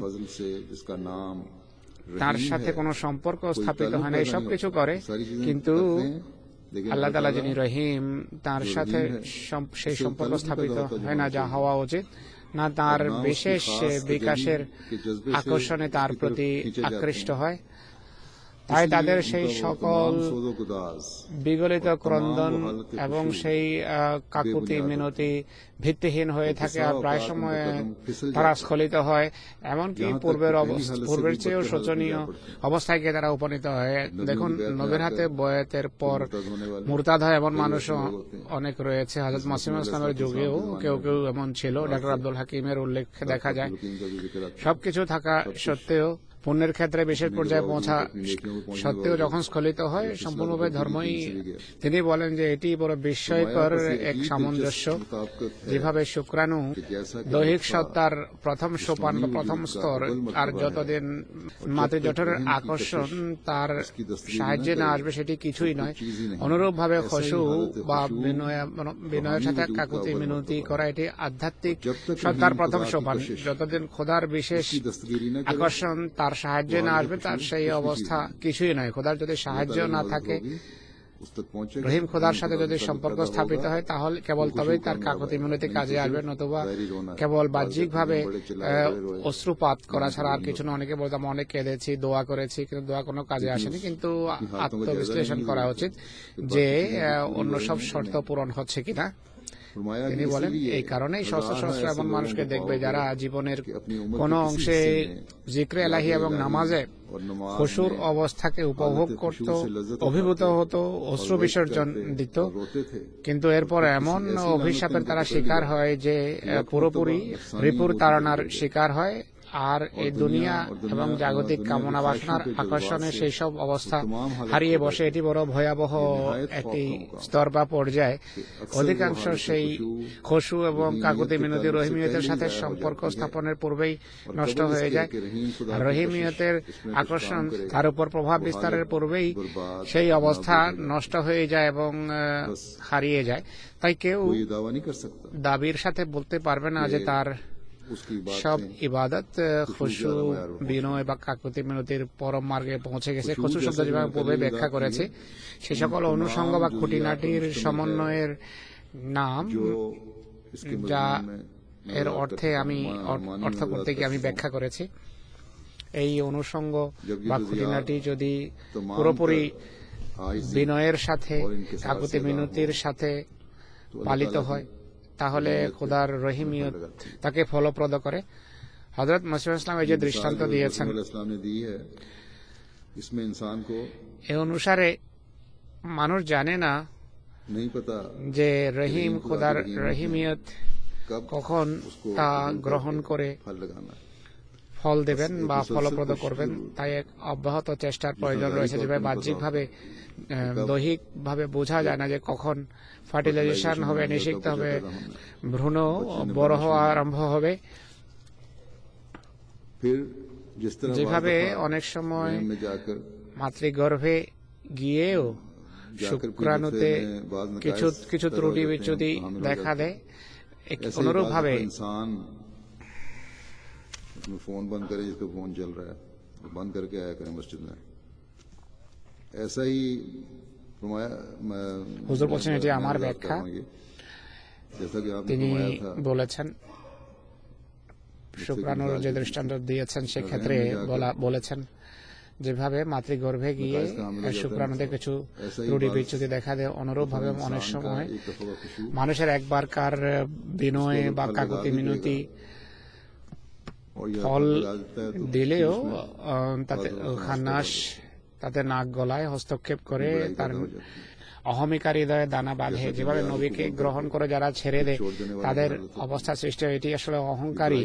তার সাথে কোনো সম্পর্ক স্থাপিত হয় না। এই সব কিছু করে, কিন্তু আল্লাহ তাআলা যিনি রহিম, তার সাথে সেই সম্পর্ক স্থাপিত হয় না যা হওয়া উচিত, না তার বিশেষ বিকাশের আকর্ষণে তার প্রতি আকৃষ্ট হয়। তাই তাদের সেই সকল বিগলিত ক্রন্দন এবং সেই কাকুতি মিনতি ভিত্তিহীন হয়ে থাকে, আর প্রায় সময় তারা স্খলিত হয়, এমনকি পূর্বের পূর্বের চেয়েও শোচনীয় অবস্থায় গিয়ে তারা উপনীত হয়। দেখুন, নবীর হাতে বয়াতের পর মুরতাদ হয় এমন মানুষও অনেক রয়েছে। হযরত মাসিহ ইসলামের যুগেও কেউ কেউ এমন ছিল। ডক্টর আব্দুল হাকিমের উল্লেখ দেখা যায়। সবকিছু থাকা সত্ত্বেও, পুণ্যের ক্ষেত্রে বিশেষ পর্যায়ে পৌঁছা সত্ত্বেও যখন স্খলিত হয়, সম্পূর্ণভাবে ধর্মই, তিনি বলেন যে এটি বড় বিস্ময়কর এক সামঞ্জস্য। যেভাবে শুক্রাণু দৈহিক সত্তার প্রথম সোপান বা প্রথম স্তর, আর যতদিন মাতৃজঠরের আকর্ষণ তার সাহায্যে না আসবে সেটি কিছুই নয়। অনুরূপভাবে খুশু বা বিনয় বিনয়ের সাথে কাকুতি মিনতি করা, এটি আধ্যাত্মিক সত্তার প্রথম সোপান। যতদিন খোদার বিশেষ আকর্ষণ তার সাহায্যে না আসবে, তার সেই অবস্থা কিছুই নয়। খোদার যদি সাহায্য না থাকে, রহিম খোদার সাথে যদি সম্পর্ক স্থাপিত হয়, তাহলে কেবল তবেই তার কাকুতি মিনতি কাজে আসবে, নতুবা কেবল বাহ্যিকভাবে অশ্রুপাত করা ছাড়া আর কিছু না। অনেকে বলতাম অনেক কেঁদেছি, দোয়া করেছি, কিন্তু দোয়া কোনো কাজে আসেনি। কিন্তু আত্মবিশ্লেষণ করা উচিত যে অন্য সব শর্ত পূরণ হচ্ছে কিনা। তিনি বলেন, এই কারণেই সহস্র সহস্র এমন মানুষকে দেখবে যারা জীবনের কোন অংশে জিক্রে এলাহি এবং নামাজে খুশুর অবস্থাকে উপভোগ করত, অভিভূত হতো, অশ্রু বিসর্জন দিত, কিন্তু এরপর এমন অভিশাপের তারা শিকার হয় যে পুরোপুরি রিপুর তাড়নার শিকার হয়, আর এই দুনিয়া এবং জাগতিক কামনা বাসনার আকর্ষণে সেই সব অবস্থা হারিয়ে বসে। এটি বড় ভয়াবহ একটি স্তর বা পর্যায়। অধিকাংশ সেই খুশু এবং কাকুতি মিনতি রহিমিয়তের সাথে সম্পর্ক স্থাপনের পূর্বেই নষ্ট হয়ে যায়। আর রহিমিয়তের আকর্ষণ তার উপর প্রভাব বিস্তারের পূর্বেই সেই অবস্থা নষ্ট হয়ে যায় এবং হারিয়ে যায়। তাই কেউ দাবির সাথে বলতে পারবে না যে তার সব ইবাদত খুশু বিনয় বা কাকুতি মিনতির পরম মার্গে পৌঁছে গেছে। খুশু শব্দ যেভাবে পূর্বে ব্যাখ্যা করেছে, সে সকল অনুষঙ্গ বা খুঁটিনাটির সমন্বয়ের নাম, যা এর অর্থে আমি অর্থ করতে গিয়ে আমি ব্যাখ্যা করেছি। এই অনুষঙ্গ বা খুঁটিনাটি যদি পুরোপুরি বিনয়ের সাথে কাকুতি মিনতির সাথে পালিত হয়, তাহলে খোদার রহিমিয়ত তাকে ফলপ্রদ করে। হযরত মাসিহ ইসলাম এই যে দৃষ্টান্ত দিয়েছেন, এ অনুসারে মানুষ জানে না যে রহিম খোদার রহিমিয়ত কখন তা গ্রহণ করে ফল দেবেন বা ফলপ্রদ করবেন। তাই এক অব্যাহত চেষ্টার প্রয়োজন রয়েছে। যেভাবে বাহ্যিকভাবে দৈহিক ভাবে বোঝা যায় না যে কখন ফার্টিলাইজেশন হবে, নিষিক্ত হবে, ভ্রূণ বড় হওয়া আরম্ভ হবে, যেভাবে অনেক সময় মাতৃগর্ভে গিয়েও শুক্রাণুতে কিছু কিছু ত্রুটি বিচ্যুতি দেখা দেয়। অনুরূপ ভাবে फोन बंद करें, जिसका फोन चल रहा है बंद करके आया करें मस्जिद में। ऐसा ही হুজুর বলছেন, এটি আমার ব্যাখ্যা। তিনি বলেছেন, শুক্রাণুর যে দৃষ্টান্ত দিয়েছেন সেক্ষেত্রে বলেছেন যেভাবে মাতৃগর্ভে গিয়ে শুক্রাণুতে কিছু ত্রুটি বিচ্যুতি দেখা দেয়, অনুরূপ ভাবে অনেক সময় মানুষের একবারকার বিনয় বা কাকুতি মিনতি ফল দিলেও আহ, তাতে খান্নাস তাতে নাক গলায় হস্তক্ষেপ করে তার অহমিকার হৃদয়ে দানা বাঁধে। যেভাবে নবীকে গ্রহণ করে যারা ছেড়ে দেয় তাদের অবস্থা সৃষ্টি হয়, এটি আসলে অহংকারী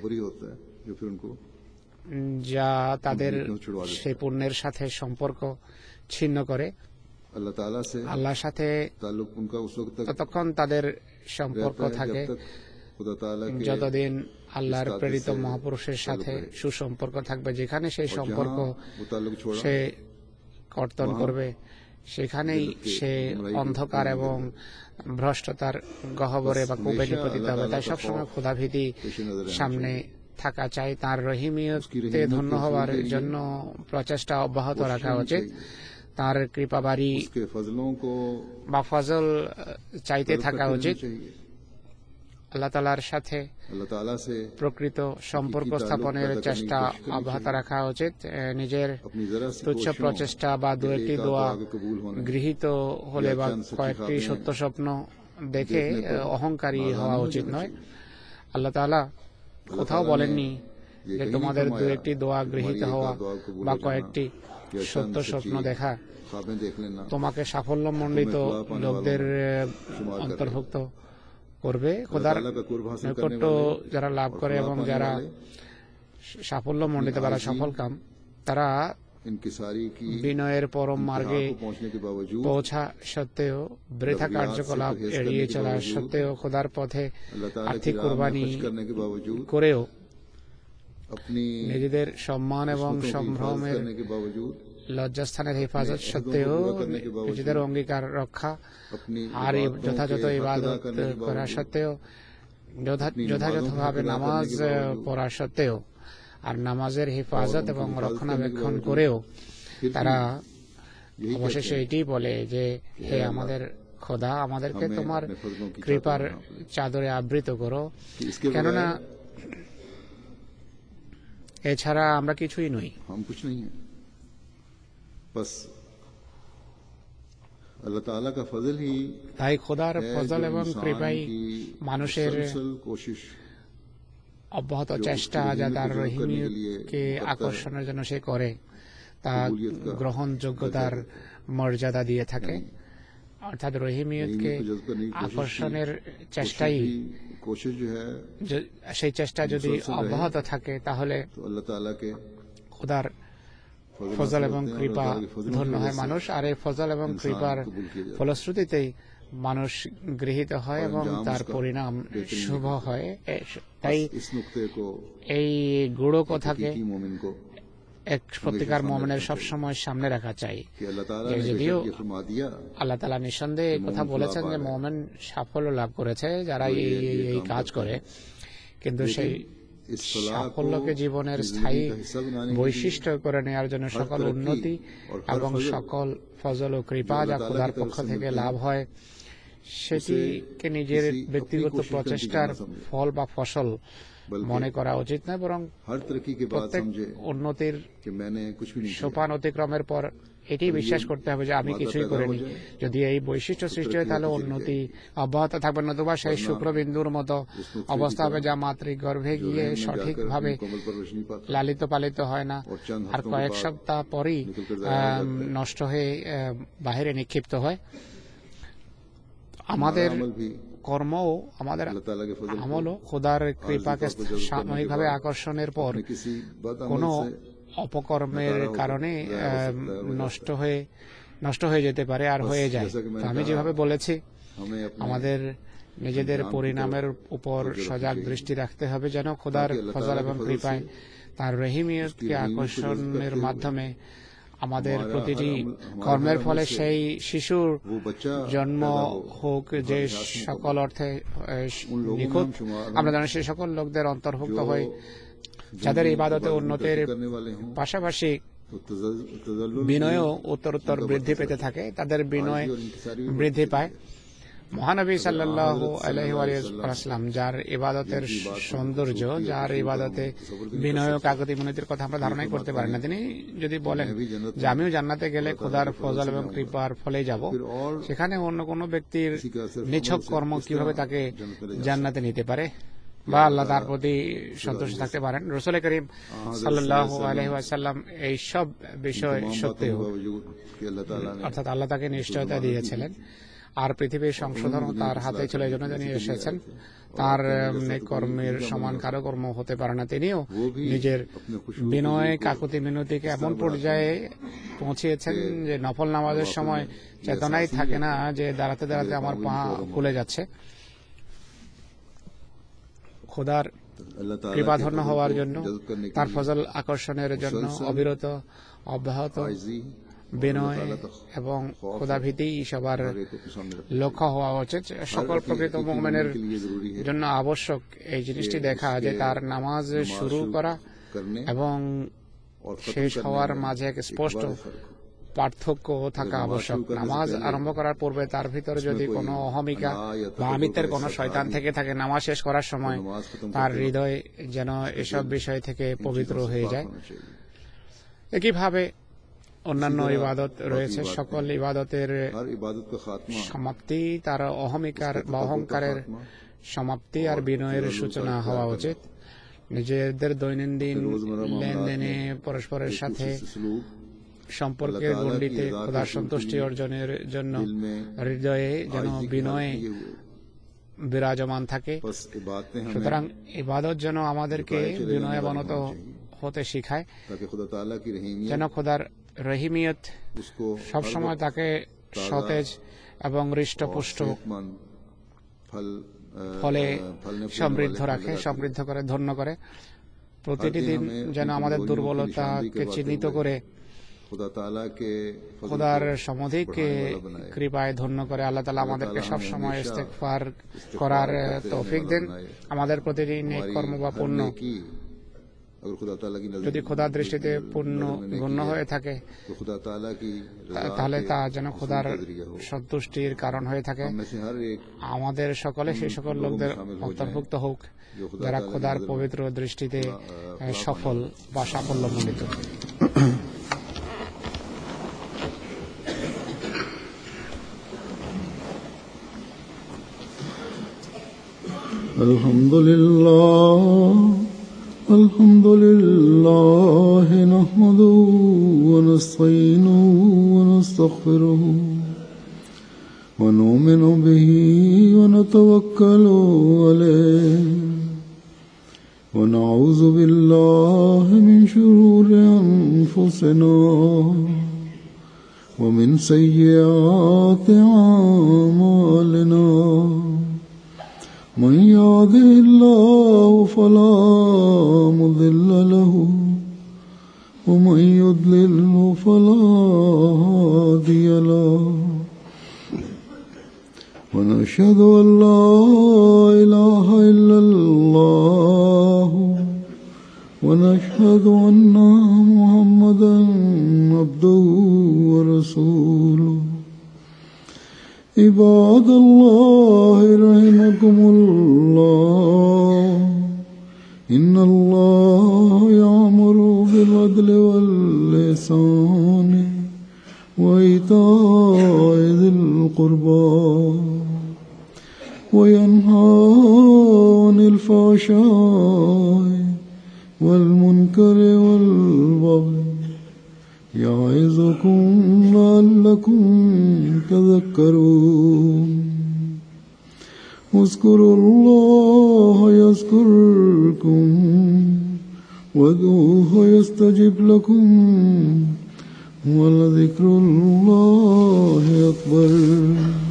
যা তাদের সেই পুণ্যের সাথে সম্পর্ক ছিন্ন করে। আল্লাহর সাথে ততক্ষণ তাদের সম্পর্ক থাকে যতদিন আল্লাহর প্রেরিত মহাপুরুষের সাথে সুসম্পর্ক থাকবে। যেখানে সেই সম্পর্ক সে কর্তন করবে সেখানেই সে অন্ধকার এবং ভ্রষ্টতার গহ্বরে বা কূপে নিপতিত হবে। তাই সবসময় ক্ষুধাভীতি সামনে থাকা চাই। তার রহিমিয়তে ধন্য হওয়ার জন্য প্রচেষ্টা অব্যাহত রাখা উচিত। তার কৃপাবাড়ি বা ফজল চাইতে থাকা উচিত। আল্লাহ তাআলার সাথে প্রকৃত সম্পর্ক স্থাপনের চেষ্টা অব্যাহত রাখা উচিত। নিজের তুচ্ছ প্রচেষ্টা বা দু একটি দোয়া গৃহীত হলে বা কয়েকটি সত্য স্বপ্ন দেখে অহংকারী হওয়া উচিত নয়। আল্লাহ তাআলা কোথাও বলেননি যে তোমাদের দু একটি দোয়া গৃহীত হওয়া বা কয়েকটি সত্য স্বপ্ন দেখা তোমাকে সাফল্যমণ্ডিত লোকদের অন্তর্ভুক্ত করবে। খোদার নৈকট্য যারা লাভ করে এবং যারা সাফল্যমণ্ডিত বা সফলকাম, তারা বিনয়ের পরম মার্গে পৌঁছা সত্ত্বেও, বৃথা কার্যকলাপ এড়িয়ে চলা সত্ত্বেও, খোদার পথে আর্থিক কোরবানি করেও, নিজেদের সম্মান এবং সম্ভ্রমের লজ্জাস্থানের হেফাজত সত্ত্বেও, নিজেদের অঙ্গীকার রক্ষা আর যথাযথ ইবাদত করা সত্ত্বেও, যথাযথভাবে নামাজ পড়া সত্ত্বেও আর নামাজের হেফাজত এবং রক্ষণাবেক্ষণ করেও তারা অবশেষে এটি বলে যে হে আমাদের খোদা, আমাদেরকে তোমার কৃপার চাদরে আবৃত করো, কেননা এছাড়া আমরা কিছুই নই। তাই খোদার ফজল এবং কৃপাই মানুষের অব্যাহত চেষ্টা যা তার রহিমিয়তকে আকর্ষণের জন্য সে করে তা গ্রহণযোগ্যতার মর্যাদা দিয়ে থাকে। অর্থাৎ রহিমিয়তকে আকর্ষণের চেষ্টাই, সেই চেষ্টা যদি অব্যাহত থাকে তাহলে খোদার ফজল এবং কৃপা ধন্য হয় মানুষ। আর এই ফজল এবং কৃপার ফলশ্রুতিতেই মানুষ গৃহীত হয় এবং তার পরিণাম শুভ হয়। তাই এই গূঢ় কথাকে এক সত্যিকার মুমিনের সবসময় সামনে রাখা চাই। যদিও আল্লাহ তাআলা নিঃসন্দেহে এই কথা বলেছেন যে মুমিন সাফল্য লাভ করেছে যারা এই এই কাজ করে, কিন্তু সেই সাফল্যকে জীবনের স্থায়ী বৈশিষ্ট্য করে নেওয়ার জন্য সকল উন্নতি এবং সকল ফজল ও কৃপা যা খোদার পক্ষ থেকে লাভ হয় সেটিকে নিজের ব্যক্তিগত প্রচেষ্টার ফল বা ফসল মনে করা উচিত নয়, বরং প্রত্যেক উন্নতির সোপান অতিক্রমের পর এটি বিশ্বাস করতে হবে যে আমি কিছুই করিনি। যদি এই বৈশিষ্ট্য সৃষ্টি হয় তাহলে উন্নতি অব্যাহত থাকবে, নতুবা সেই শুক্রবিন্দুর মতো অবস্থা হবে যা মাতৃগর্ভে গিয়ে সঠিকভাবে লালিত পালিত হয় না আর কয়েক সপ্তাহ পরই নষ্ট হয়ে বাহিরে নিক্ষিপ্ত হয়। আমাদের কর্মও, আমাদের আমলও খোদার কৃপাকে সাময়িকভাবে আকর্ষণের পর কোনো অপকর্মের কারণে নষ্ট হয়ে নষ্ট হয়ে যেতে পারে আর হয়ে যায়। আমি যেভাবে বলেছি, আমাদের নিজেদের পরিণামের উপর সজাগ দৃষ্টি রাখতে হবে যেন খোদার ফজল এবং কৃপায় তার রহিমিয়তকে আকর্ষণের মাধ্যমে আমাদের প্রতিটি কর্মের ফলে সেই শিশুর জন্ম হোক যে সকল অর্থে নিখুঁত, আমরা যেন সেই সকল লোকদের অন্তর্ভুক্ত হই যাদের ইবাদতে উন্নতির পাশাপাশি বিনয়ও উত্তরোত্তর বৃদ্ধি পেতে থাকে, তাদের বিনয় বৃদ্ধি পায়। মহানবী সাল্লাল্লাহু আলাইহি ওয়াসাল্লাম যার ইবাদতের সৌন্দর্য, যার ইবাদতে বিনয় ও কাকতিমিনতির কথা আমরা ধারণাই করতে পারি না, তিনি যদি বলেন যে আমিও জান্নাতে গেলে খোদার ফজল এবং কৃপার ফলেই যাব, সেখানে অন্য কোনো ব্যক্তির নিছক কর্ম কিভাবে তাকে জান্নাতে নিতে পারে? বা আল্লাহ তার প্রতি সন্তুষ্ট থাকতে পারেন। রাসূল করিম সাল্লাল্লাহু আলাইহি ওয়াসাল্লাম এই সব বিষয় সত্ত্বেও অর্থাৎ আল্লাহ তাকে নিশ্চয়তা দিয়েছিলেন আর পৃথিবীর সংশোধনও তার হাতে ছিল, এই জন্য তিনি এসেছেন। তার কর্মের সমান কারো কর্ম হতে পারে না। তিনিও নিজের বিনয় কাকুতি মিনতিকে এমন পর্যায়ে পৌঁছিয়েছেন যে নফল নামাজের সময় চেতনাই থাকে না যে দাঁড়াতে দাঁড়াতে আমার পা ফুলে যাচ্ছে। খোদার কৃপাধন্য হওয়ার জন্য, তার ফজল আকর্ষণের জন্য অবিরত অব্যাহত বিনয় এবং খোদাভীতি সবার লক্ষ্য হওয়া উচিত। সকল প্রকৃত মুমিনের জন্য আবশ্যক এই জিনিসটি দেখা যে তার নামাজ শুরু করা এবং শেষ হওয়ার মাঝে এক স্পষ্ট পার্থক্য থাকা আবশ্যক। নামাজ আরম্ভ করার পূর্বে তার ভিতরে যদি কোনো অহমিকা বা আমিত্বের কোনো শয়তান থেকে থাকে, নামাজ শেষ করার সময় তার হৃদয় যেন এসব বিষয় থেকে পবিত্র হয়ে যায়। একইভাবে অন্যান্য ইবাদত রয়েছে। সকল ইবাদতের সমাপ্তি তার অহমিকার বা অহংকারের সমাপ্তি আর বিনয়ের সূচনা হওয়া উচিত। নিজেদের দৈনন্দিন লেনদেনে পরস্পরের সাথে সম্পর্কের গণ্ডিতে খোদার সন্তুষ্টি অর্জনের জন্য হৃদয়ে যেন বিনয় বিরাজমান থাকে। সুতরাং ইবাদত যেন আমাদেরকে বিনয়াবনত হতে শিখায়, যেন খোদার রহিমিয়ত সবসময় তাকে সতেজ এবং হৃষ্টপুষ্ট ফলে সমৃদ্ধ রাখে, সমৃদ্ধ করে, ধন্য করে। প্রতিটি দিন যেন আমাদের দুর্বলতাকে চিহ্নিত করে খোদার সমধিক কৃপায় ধন্য করে। আল্লাহ তাআলা আমাদেরকে সবসময় ইস্তেগফার করার তৌফিক দেন। আমাদের প্রতিটি নেক কর্ম বা পুণ্য যদি খোদার দৃষ্টিতে পুণ্য গণ্য হয়ে থাকে তাহলে তা যেন খোদার সন্তুষ্টির কারণ হয়ে থাকে। আমাদের সকলে সেই সকল লোকদের অন্তর্ভুক্ত হোক যারা খোদার পবিত্র দৃষ্টিতে সফল বা সাফল্যমণ্ডিত। আলহামদুলিল্লাহ আলহামদুলিল্লাহ নাহমাদুহু ওয়া নাস্তাঈনুহু ওয়া নাস্তাগফিরুহু ওয়া নু'মিনু বিহি ওয়া নাতাওয়াক্কালু আলাইহি ওয়া নাউযু বিল্লাহি মিন শুরুরি আনফুসিনা ওয়া মিন সাইয়্যাতি আ'মালিনা। من يهده الله فلا مضل له ومن يضلل فلا هادي له ونشهد أن لا إله إلا الله ونشهد أن محمدا عبده ورسوله. عباد الله رحمكم الله إن الله يأمر بالعدل والإحسان وإيتاء ذي القربى وينهى عن الفحشاء والمنكر والبغي يعظكم لعلكم تذكرون. اذكروا الله يذكركم وادعوه يستجب لكم ولذكر الله أكبر.